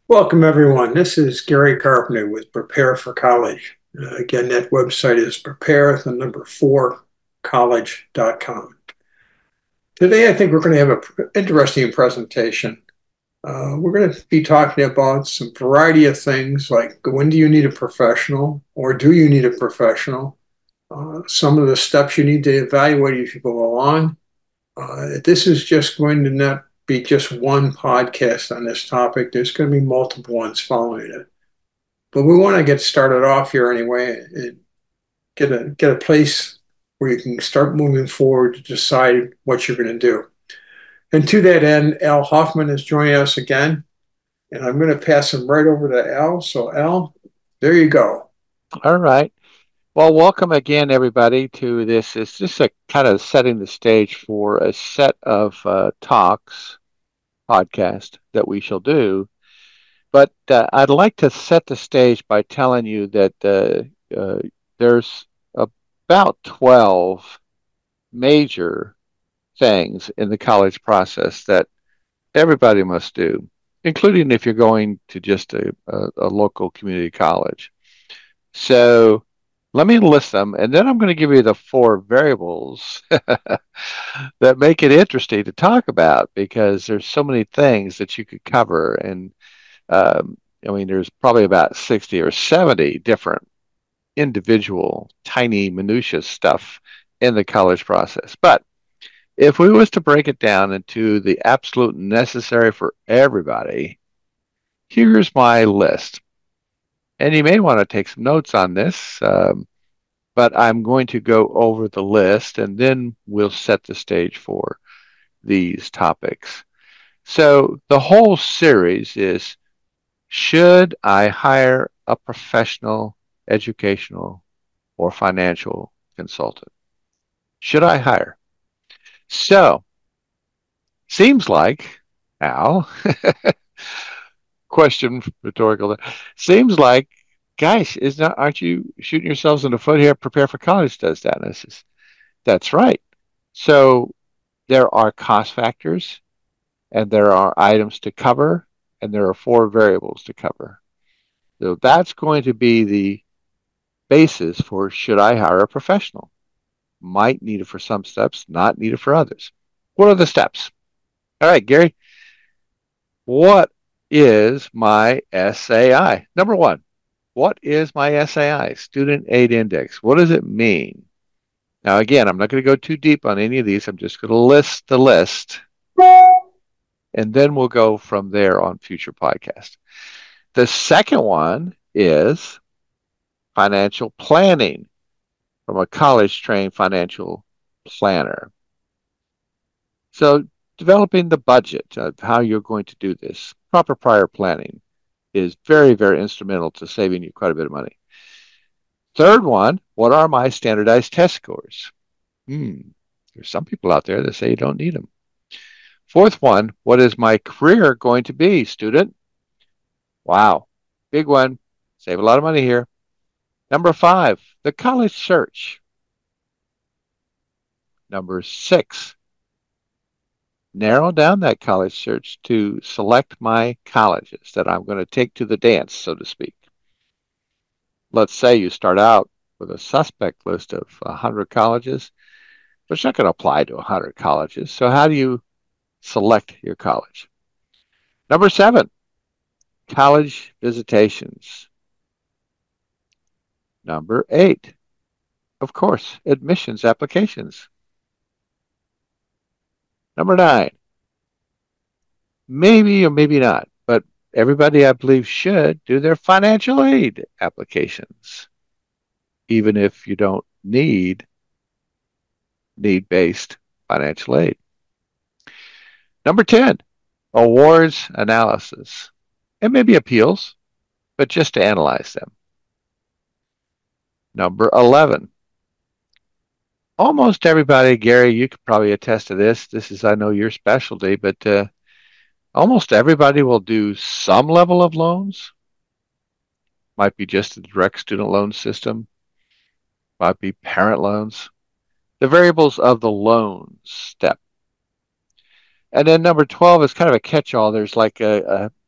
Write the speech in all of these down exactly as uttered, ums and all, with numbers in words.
Welcome, everyone. This is Gary Carpenter with Prepare for College. Uh, again, that website is prepare, the number four, college dot com. Today, I think we're going to have an interesting presentation. Uh, we're going to be talking about some variety of things like when do you need a professional or do you need a professional? Uh, some of the steps you need to evaluate as you go along. Uh, this is just going to not be just one podcast on this topic. There's going to be multiple ones following it. But we want to get started off here anyway and get a get a place where you can start moving forward to decide what you're going to do. And to that end, Al Hoffman is joining us again, and I'm going to pass him right over to Al. So, Al, there you go. All right. Well, welcome again, everybody, to this. It's just a kind of setting the stage for a set of uh, talks, podcast that we shall do. But uh, I'd like to set the stage by telling you that uh, uh, there's about twelve major things in the college process that everybody must do, including if you're going to just a, a, a local community college. So let me list them, and then I'm going to give you the four variables that make it interesting to talk about because there's so many things that you could cover. And um, I mean, there's probably about sixty or seventy different individual, tiny, minutiae stuff in the college process. But if we was to break it down into the absolute necessary for everybody, here's my list. And you may want to take some notes on this. Um, but I'm going to go over the list and then we'll set the stage for these topics. So the whole series is, should I hire a professional, educational, or financial consultant? Should I hire? So, seems like, Al, question rhetorical, seems like, guys, is not, aren't you shooting yourselves in the foot here? Prepare for College does that. And this is, that's right. So there are cost factors and there are items to cover and there are four variables to cover. So that's going to be the basis for should I hire a professional? Might need it for some steps, not needed for others. What are the steps? All right, Gary, what is my S A I? Number one, what is my S A I? Student Aid Index. What does it mean? Now, again, I'm not going to go too deep on any of these. I'm just going to list the list, and then we'll go from there on future podcasts. The second one is financial planning from a college trained financial planner. So, developing the budget of how you're going to do this, proper prior planning is very, very instrumental to saving you quite a bit of money. Third one, what are my standardized test scores? Hmm, there's some people out there that say you don't need them. Fourth one, what is my career going to be, student? Wow, big one. Save a lot of money here. Number five, the college search. Number six, narrow down that college search to select my colleges that I'm going to take to the dance, so to speak. Let's say you start out with a suspect list of one hundred colleges, but it's not going to apply to one hundred colleges. So, how do you select your college? Number seven, college visitations. Number eight, of course, admissions applications. Number nine, maybe or maybe not, but everybody I believe should do their financial aid applications, even if you don't need need-based financial aid. Number ten, awards analysis. And maybe appeals, but just to analyze them. Number eleven, almost everybody, Gary, you could probably attest to this. This is, I know, your specialty, but uh, almost everybody will do some level of loans. Might be just the direct student loan system, might be parent loans. The variables of the loan step. And then number twelve is kind of a catch-all. There's like a, a, a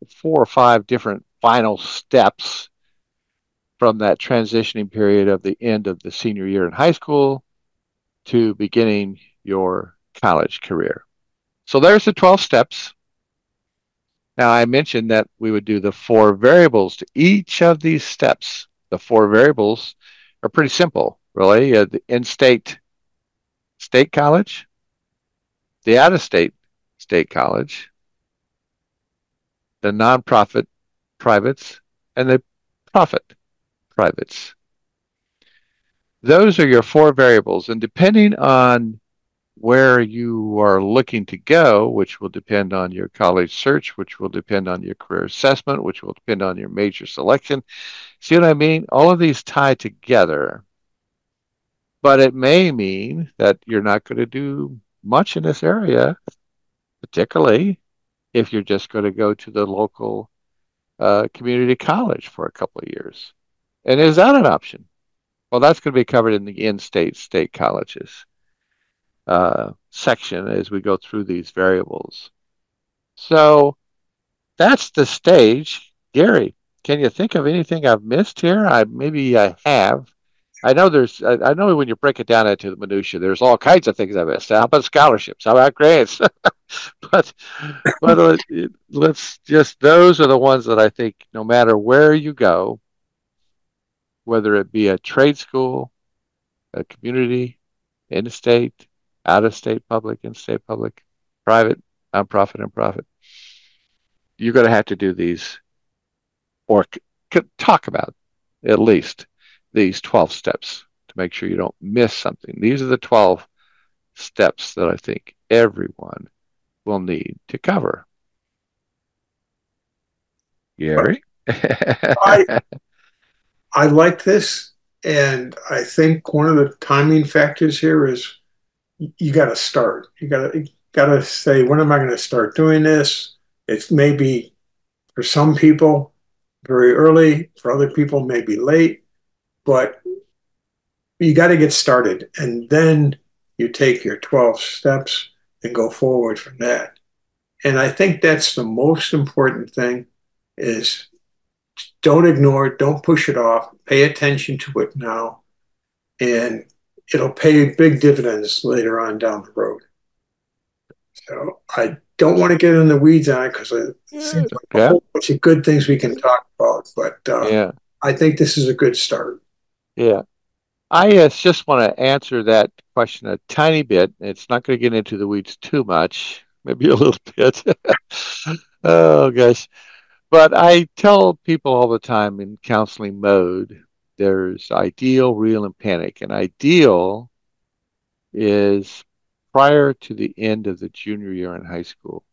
four or five different final steps from that transitioning period of the end of the senior year in high school to beginning your college career. So there's the twelve steps. Now, I mentioned that we would do the four variables to each of these steps. The four variables are pretty simple, really. Uh, the in-state state college, the out-of-state state college, the nonprofit privates, and the profit privates. Those are your four variables, and depending on where you are looking to go, which will depend on your college search, which will depend on your career assessment, which will depend on your major selection. See what I mean? All of these tie together. But it may mean that you're not going to do much in this area, particularly if you're just going to go to the local uh, community college for a couple of years. And is that an option? Well, that's going to be covered in the in-state state colleges uh, section as we go through these variables. So that's the stage. Gary, can you think of anything I've missed here? I maybe I have. I know there's. I, I know when you break it down into the minutia, there's all kinds of things I missed. How about scholarships? How about grants? but but uh, let's just. Those are the ones that I think, no matter where you go, whether it be a trade school, a community, in-state, out-of-state public, in-state public, private, nonprofit, and profit, you're going to have to do these or c- talk about at least these twelve steps to make sure you don't miss something. These are the twelve steps that I think everyone will need to cover. Gary? I I like this, and I think one of the timing factors here is you got to start. You got to got to say, when am I going to start doing this? It's maybe for some people very early, for other people maybe late, but you got to get started, and then you take your twelve steps and go forward from that. And I think that's the most important thing is don't ignore it, don't push it off, pay attention to it now, and it'll pay big dividends later on down the road. So I don't want to get in the weeds on it because it seems like a Yeah. whole bunch of good things we can talk about, but uh, Yeah. I think this is a good start. Yeah. I uh, just want to answer that question a tiny bit. It's not going to get into the weeds too much, maybe a little bit. Oh, gosh. But I tell people all the time in counseling mode, there's ideal, real, and panic. And ideal is prior to the end of the junior year in high school.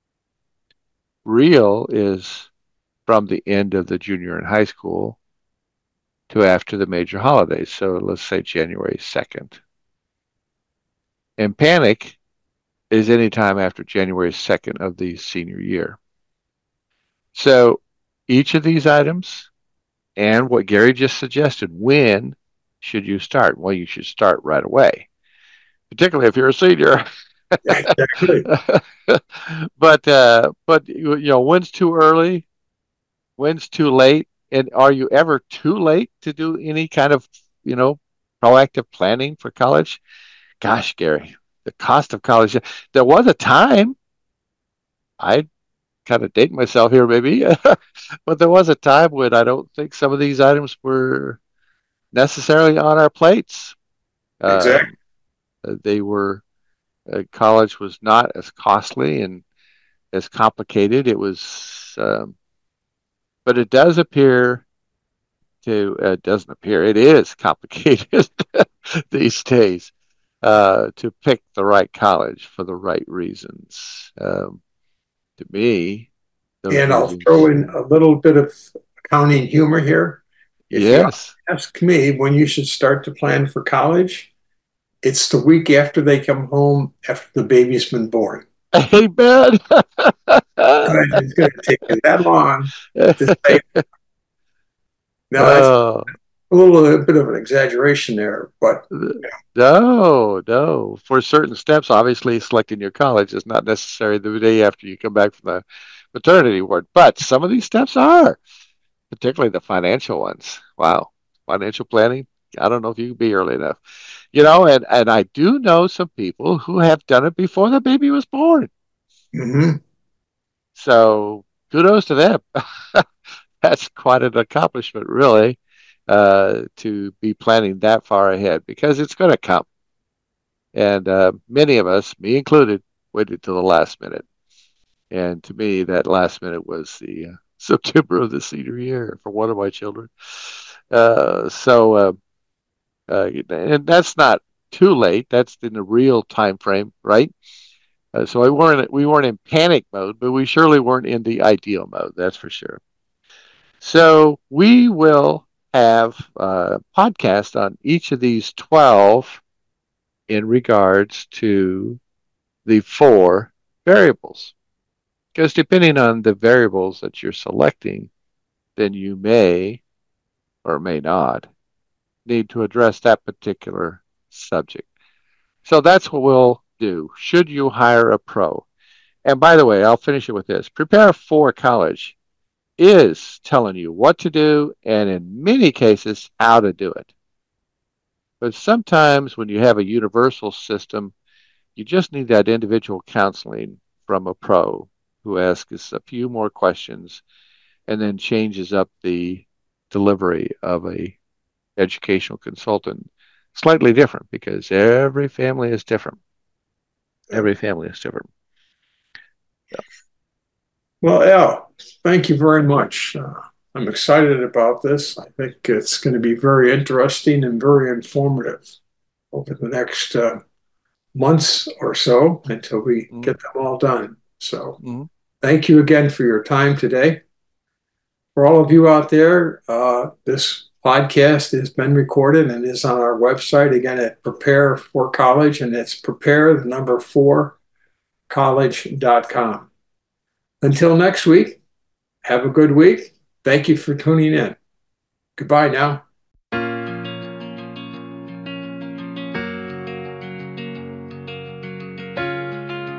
Real is from the end of the junior in high school to after the major holidays. So let's say January second. And panic is anytime after January second of the senior year. So each of these items and what Gary just suggested, when should you start? Well, you should start right away, particularly if you're a senior. Exactly. but uh, but you know, when's too early? When's too late? And are you ever too late to do any kind of, you know, proactive planning for college? Gosh, Gary, the cost of college. There was a time, I kind of date myself here, maybe, but there was a time when I don't think some of these items were necessarily on our plates. Exactly. Um, they were, uh, college was not as costly and as complicated. It was, um, but it does appear to, uh, doesn't appear, it is complicated these days uh, to pick the right college for the right reasons. Um, to me, those And I'll throw reasons. in a little bit of accounting humor here. If you Yes. ask me when you should start to plan for college, it's the week after they come home after the baby's been born. Amen. It's going to take you that long to say. Now, that's Oh, a little a bit of an exaggeration there, but no, no. For certain steps, obviously, selecting your college is not necessary the day after you come back from the maternity ward. But some of these steps are, particularly the financial ones. Wow. Financial planning. I don't know if you can be early enough. You know, and, and I do know some people who have done it before the baby was born. Mm-hmm. So kudos to them. That's quite an accomplishment, really, uh, to be planning that far ahead because it's going to come. And uh, many of us, me included, waited till the last minute. And to me, that last minute was the uh, September of the senior year for one of my children. Uh, so, uh, uh, and that's not too late. That's in the real time frame, right? Uh, so we weren't we weren't in panic mode, but we surely weren't in the ideal mode. That's for sure. So we will have a podcast on each of these twelve in regards to the four variables. Because depending on the variables that you're selecting, then you may or may not need to address that particular subject. So that's what we'll do. Should you hire a pro? And by the way, I'll finish it with this. Prepare for College is telling you what to do and in many cases how to do it. But sometimes when you have a universal system, you just need that individual counseling from a pro who asks a few more questions and then changes up the delivery of a educational consultant slightly different because every family is different. Every family is different. Yeah. Well, Al, thank you very much. Uh, I'm excited about this. I think it's going to be very interesting and very informative over the next uh, months or so until we Mm-hmm. get them all done. So Mm-hmm. thank you again for your time today. For all of you out there, uh, this podcast has been recorded and is on our website again at Prepare for College, and it's prepare the number four college dot com. Until next week, have a good week. Thank you for tuning in. Goodbye now.